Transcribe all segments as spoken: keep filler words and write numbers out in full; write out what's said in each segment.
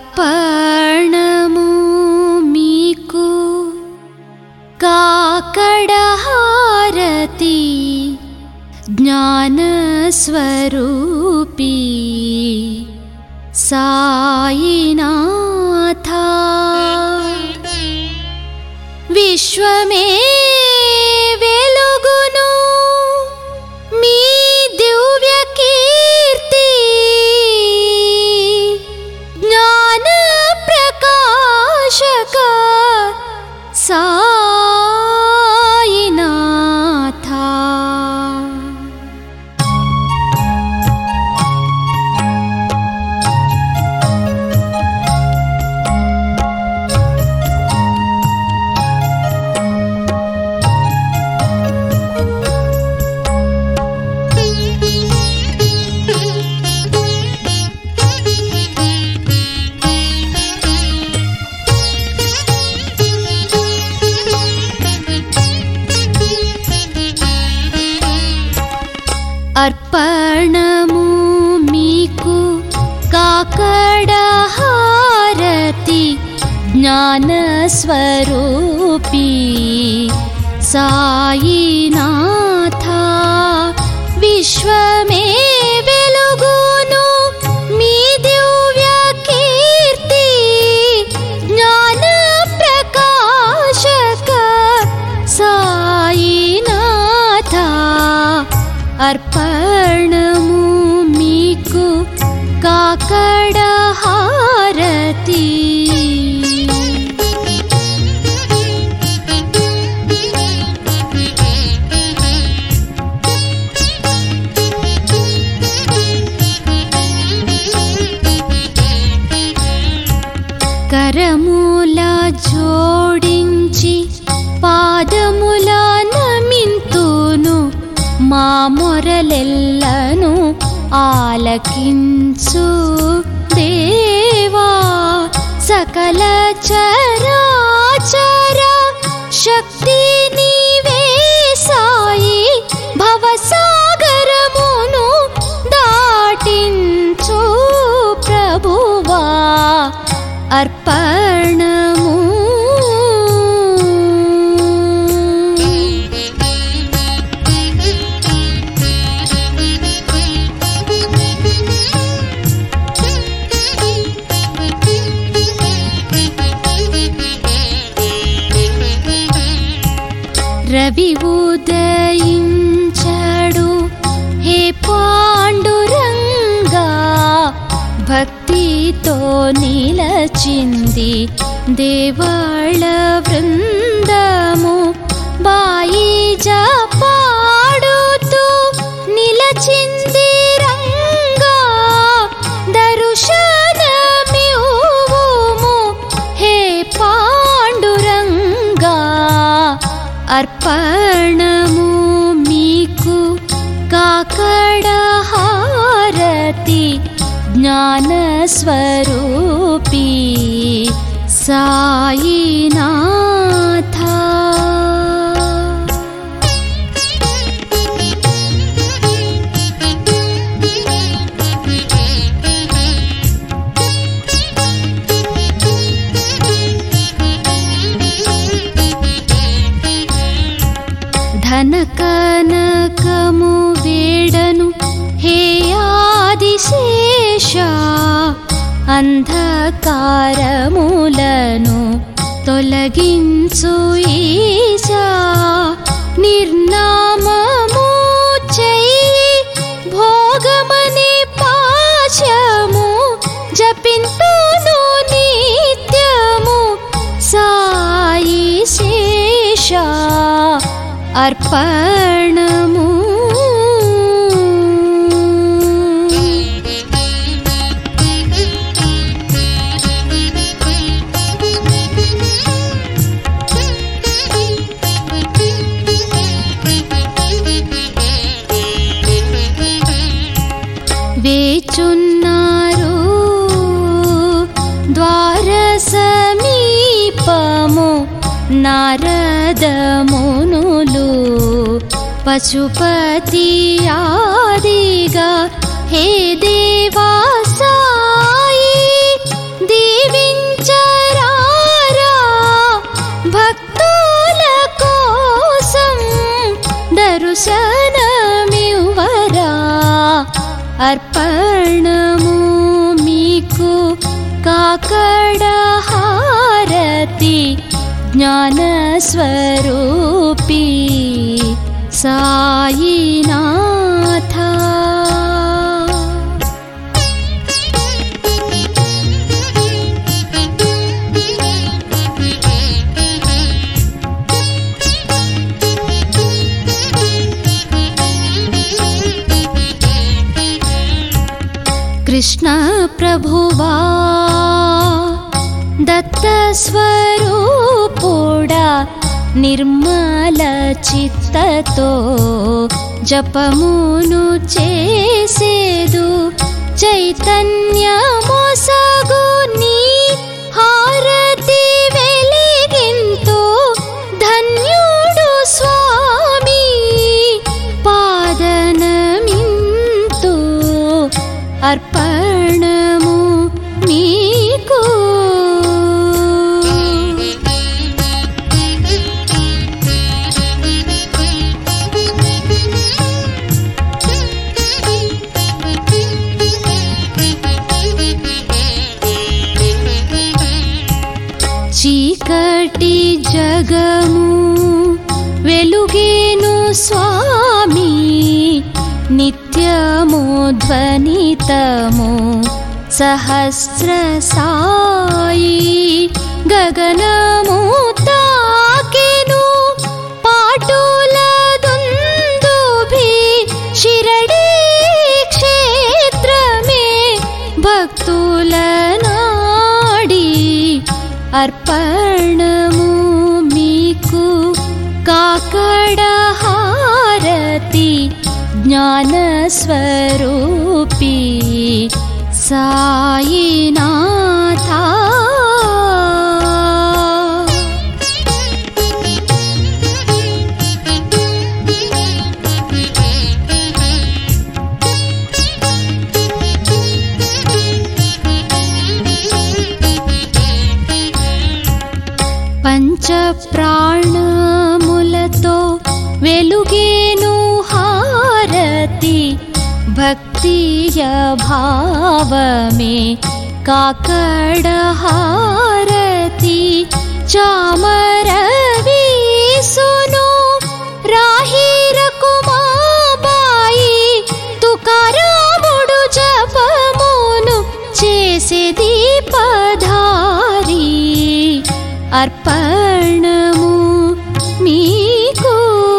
అర్పణము మీకు కాకడ హారతి జ్ఞానస్వరూపీ సాయినాథ విశ్వమే వెలుగును మీ దివ్య కీర్తి జ్ఞాన ప్రకాశక సాయినాథ అర్పణము మీకు కాకడ హారతి జ్ఞానస్వరూపీ సాయినాథ విశ్వమే వెలుగును మీ దివ్య కీర్తి జ్ఞాన ప్రకాశక సాయినాథ అర్పణము మీకు కాకడ హారతి కరముల జోడించి పాదముల నమింతును మా మొరలెల్లను ఆలకించు దేవా సకల చరాచర శక్తి నీవే సాయి భవసాగరమును దాటించు ప్రభువా అర్పణము రవి ఉదయించడు హే పాండురంగా భక్తితో నిలచింది దేవళ వృందము బాయిజా పాడుతూ నిలచింది రంగా దర్శనమివ్వుము హే పాండురంగా అర్పణము మీకు కాకడ హారతి జ్ఞానస్వరూపీ సాయినాథ ధనకనకము వేడను హే ఆదిశేష అంధకారములను తొలగించు ఈశా నిర్నామము చెయ్యి భోగమనే పాశము జపింతును నిత్యము సాయి శేష అర్పణము వేచున్నారు ద్వార సమీపము నారదమునులు పశుపతి ఆదిగా హే దేవా సాయి భక్తుల కోసం దర్శనమివ్వరా అర్పణము మీకు కాకడ హారతి జ్ఞానస్వరూపీ సాయినాథ. కృష్ణ ప్రభువా దత్త స్వరూపుడా నిర్మల చిత్తతో జపమును చేసేదు చైతన్యమొసగు నీ హారతి వెలిగింతు ధన్యుడు స్వామి పాదనమింతు అర్పణము మీకు. చీకటి జగము వెలుగేను స్వామి నిత్యము ధ్వనితము సహస్ర సాయి గగనము తాకెను పాటుల దుందుభి షిరడీ క్షేత్రమే భక్తుల నాడి అర్పణము మీకు కాకడ హారతి జ్ఞానస్వరూపీ సాయినాథ. పంచ ప్రాణములతో వెలుగేను హారతి భక్తియ భావమే కాకడ హారతి చామర వీసును రాహిర కుమాబాయి తుకారాముడు జపమును చేసే దీపధారి అర్పణము మీకు.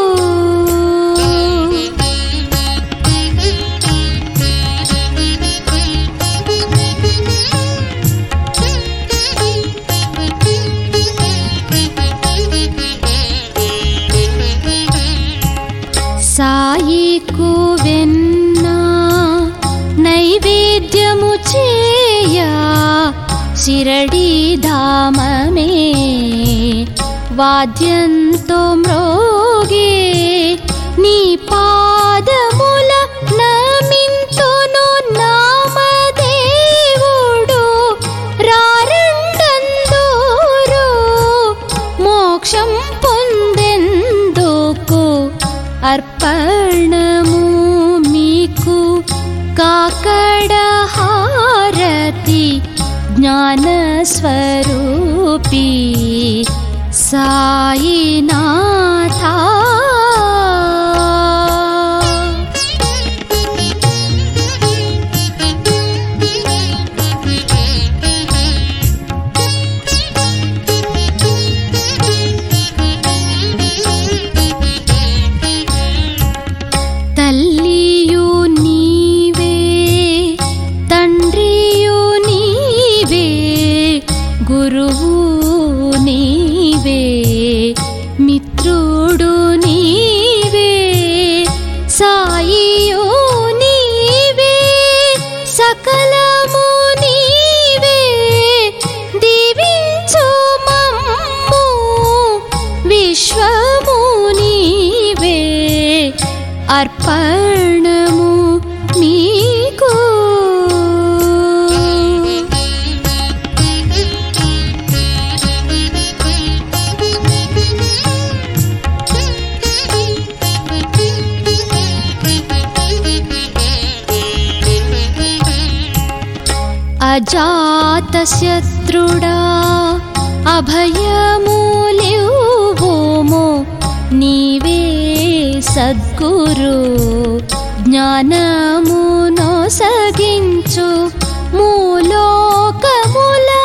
సాయికు వెన్న నైవేద్యము చేయా షిరడీ ధామమే వాద్యంతో మ్రోగే నీ పాదముల నమింతును నామదేవుడు రారండందూరు మోక్షం పొందెందుకు అర్పణము మీకు కాకడ హారతి జ్ఞానస్వరూపీ సాయినాథ. తల్లియు నీవే తండ్రియు నీవే గురువు నీవే మిత్రుడు నీవే సాయియు నీవే సకలము నీవే దీవించు మమ్ము విశ్వము నీవే అర్పణము మీకు. అజాతశత్రుడా అభయములివ్వుము నీవే సద్గురు జ్ఞానమునొసగించు మూలోకములా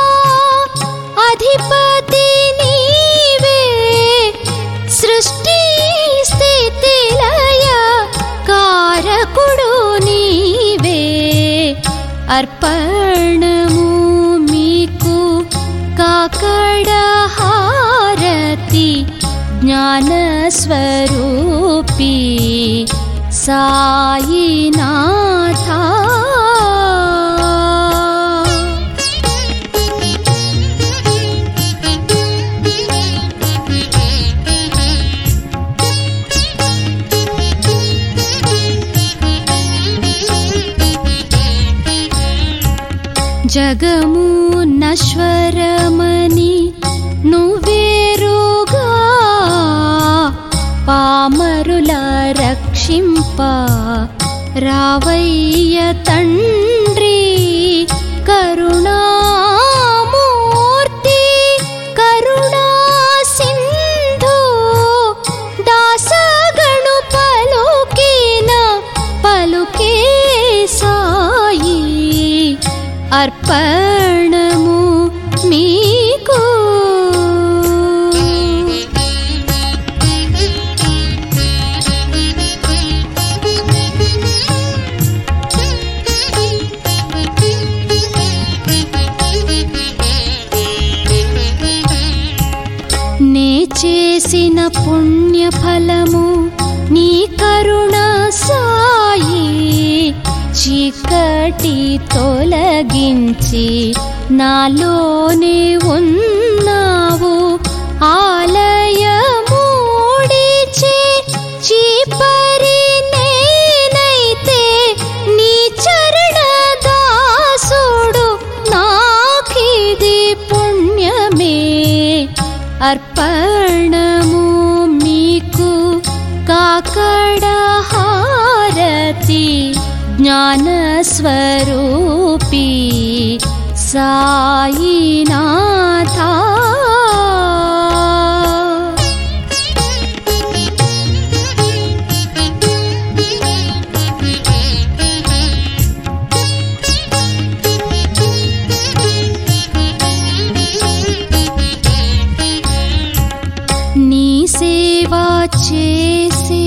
అధిపతి నీవే సృష్టి స్థితి లయ కారకుడు నీవే అర్పణము మీకు కాకడ హారతి జ్ఞానస్వరూపి సాయినాథ జగము నశ్వరమని నువ్వేరుగా పామరుల రక్షింప రావయ్య తండ్రి కరుణామూర్తి కరుణా సింధు దాసగణు పలుకిన పలుకే సాయి అర్పణము మీకు నే చేసిన పుణ్యఫలము నీ కరుణ సాయి చీకటి తొలగించి నాలోనే ఉన్నావు ఆలయమూడిచే చీపరి నేనైతే నీ చరణ దాసుడు నాకిది పుణ్యమే అర్పణము మీకు కాకడ హారతి జ్ఞానస్వరూపి సాయినాథ నీ సేవా చేసే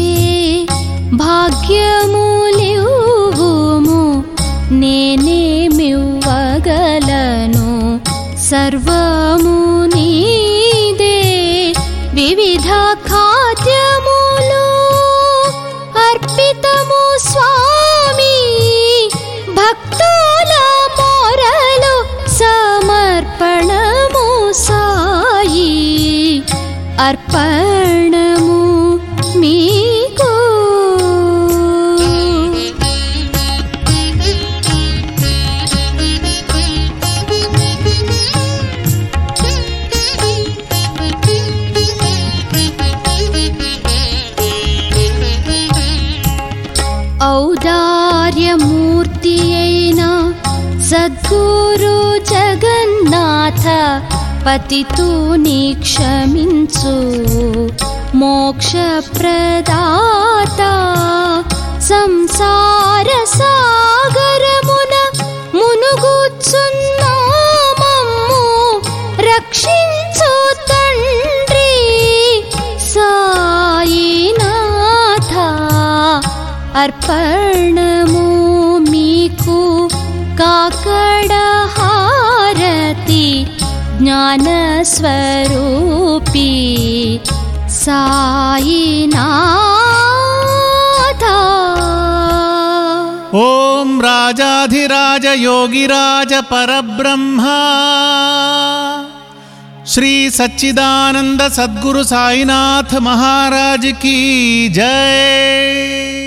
భాగ్యములివ్వుము నేనేమివ్వగలను సర్వము నీదే వివిధ ఖాద్యములు అర్పితము స్వామి భక్తుల మొరలు సమర్పణము సాయి అర్పణము మీకు ఔదార్యమూర్తి అయిన సద్గురు జగన్నాథ పతితుని క్షమించు మోక్షప్రదాత సంసార సాగరమున మునుగుచున్నామమ్ము రక్షించు తండ్రి సాయినాథ అర్పణము మీకు కాకడ హారతి జ్ఞానస్వరూపి సాయినాథ ఓం రాజాధిరాజ యోగిరాజ పరబ్రహ్మ శ్రీ సచ్చిదానంద సద్గురు సాయినాథ్ మహారాజ్ की जय।